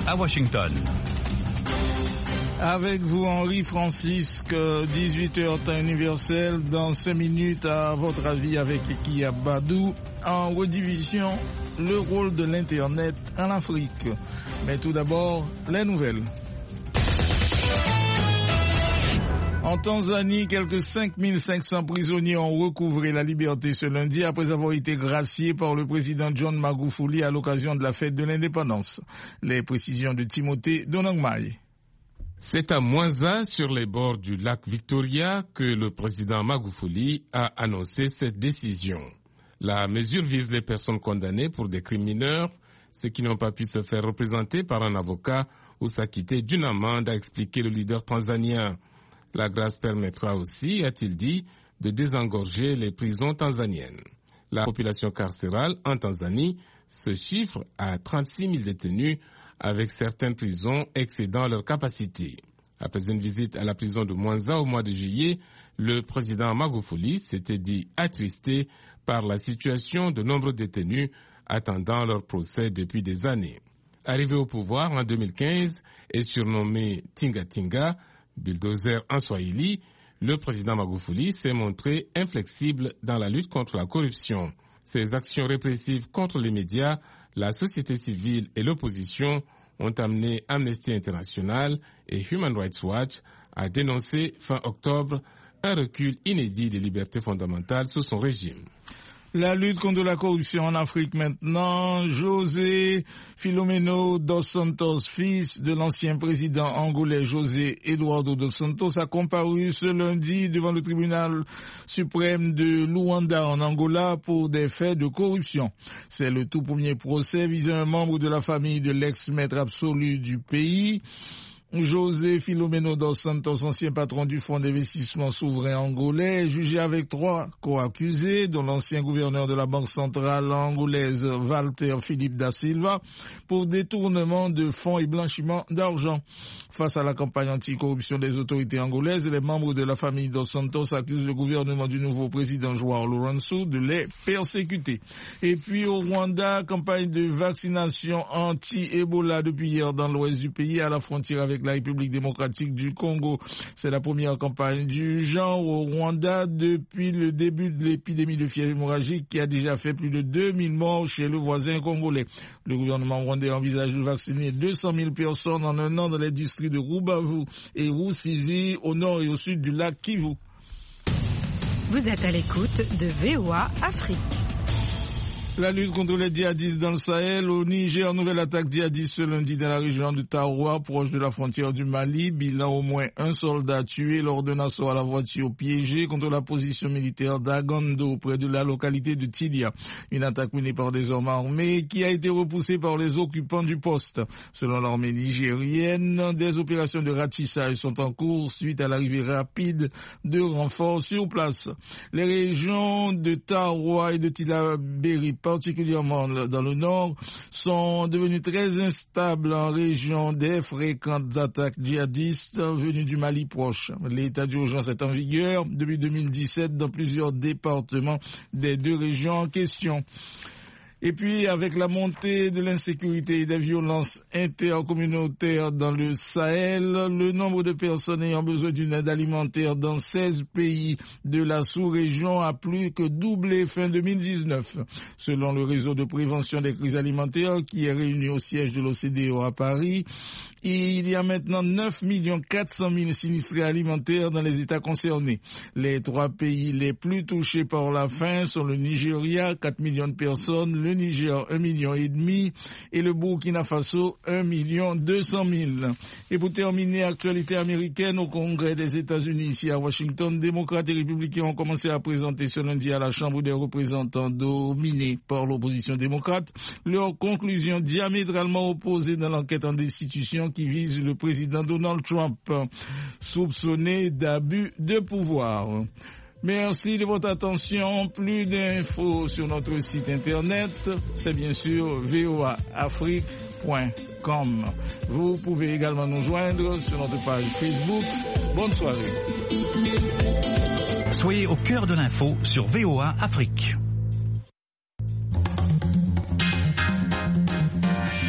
à Washington. Avec vous, Henri Francisque, 18h temps universel. Dans 5 minutes, à votre avis, avec Kia Badou. En rediffusion, le rôle de l'Internet en Afrique. Mais tout d'abord, les nouvelles. En Tanzanie, quelques 5500 prisonniers ont recouvré la liberté ce lundi après avoir été graciés par le président John Magufuli à l'occasion de la fête de l'indépendance. Les précisions de Timothée Donangmai. C'est à Mwanza, sur les bords du lac Victoria, que le président Magufuli a annoncé cette décision. La mesure vise les personnes condamnées pour des crimes mineurs, ceux qui n'ont pas pu se faire représenter par un avocat ou s'acquitter d'une amende, a expliqué le leader tanzanien. La grâce permettra aussi, a-t-il dit, de désengorger les prisons tanzaniennes. La population carcérale en Tanzanie se chiffre à 36 000 détenus, avec certaines prisons excédant leur capacité. Après une visite à la prison de Mwanza au mois de juillet, le président Magufuli s'était dit attristé par la situation de nombreux détenus attendant leur procès depuis des années. Arrivé au pouvoir en 2015 et surnommé Tinga Tinga, bulldozer en Swahili, le président Magufuli s'est montré inflexible dans la lutte contre la corruption. Ses actions répressives contre les médias, la société civile et l'opposition ont amené Amnesty International et Human Rights Watch à dénoncer fin octobre un recul inédit des libertés fondamentales sous son régime. La lutte contre la corruption en Afrique maintenant. José Filomeno dos Santos, fils de l'ancien président angolais José Eduardo dos Santos, a comparu ce lundi devant le tribunal suprême de Luanda en Angola pour des faits de corruption. C'est le tout premier procès visant un membre de la famille de l'ex-maître absolu du pays. José Filomeno dos Santos, ancien patron du fonds d'investissement souverain angolais, est jugé avec 3 co-accusés, dont l'ancien gouverneur de la Banque centrale angolaise Walter Philippe da Silva, pour détournement de fonds et blanchiment d'argent. Face à la campagne anticorruption des autorités angolaises, les membres de la famille dos Santos accusent le gouvernement du nouveau président João Lourenço de les persécuter. Et puis au Rwanda, campagne de vaccination anti-Ebola depuis hier dans l'ouest du pays, à la frontière avec la République démocratique du Congo. C'est la première campagne du genre au Rwanda depuis le début de l'épidémie de fièvre hémorragique qui a déjà fait plus de 2000 morts chez le voisin congolais. Le gouvernement rwandais envisage de vacciner 200 000 personnes en un an dans les districts de Rubavu et Rusizi au nord et au sud du lac Kivu. Vous êtes à l'écoute de VOA Afrique. La lutte contre les djihadistes dans le Sahel. Au Niger, nouvelle attaque djihadiste ce lundi dans la région de Taroua, proche de la frontière du Mali. Bilan, au moins un soldat tué lors d'un assaut à la voiture piégée contre la position militaire d'Agondo, près de la localité de Tidia. Une attaque menée par des hommes armés qui a été repoussée par les occupants du poste. Selon l'armée nigérienne, des opérations de ratissage sont en cours suite à l'arrivée rapide de renforts sur place. Les régions de Taroua et de Tillabéri, particulièrement dans le nord, sont devenus très instables en région des fréquentes attaques djihadistes venues du Mali proche. L'état d'urgence est en vigueur depuis 2017 dans plusieurs départements des 2 régions en question. Et puis, avec la montée de l'insécurité et des violences intercommunautaires dans le Sahel, le nombre de personnes ayant besoin d'une aide alimentaire dans 16 pays de la sous-région a plus que doublé fin 2019. Selon le réseau de prévention des crises alimentaires qui est réuni au siège de l'OCDE à Paris, il y a maintenant 9 400 000 sinistrés alimentaires dans les États concernés. Les 3 pays les plus touchés par la faim sont le Nigeria, 4 millions de personnes, le Niger, 1,5 million, et le Burkina Faso, 1 200 000. Et pour terminer, actualité américaine, au Congrès des États-Unis, ici à Washington, démocrates et républicains ont commencé à présenter ce lundi à la Chambre des représentants dominée par l'opposition démocrate leurs conclusions diamétralement opposées dans l'enquête en destitution qui vise le président Donald Trump, soupçonné d'abus de pouvoir. Merci de votre attention. Plus d'infos sur notre site internet, c'est bien sûr voaafrique.com. Vous pouvez également nous joindre sur notre page Facebook. Bonne soirée. Soyez au cœur de l'info sur VOA Afrique.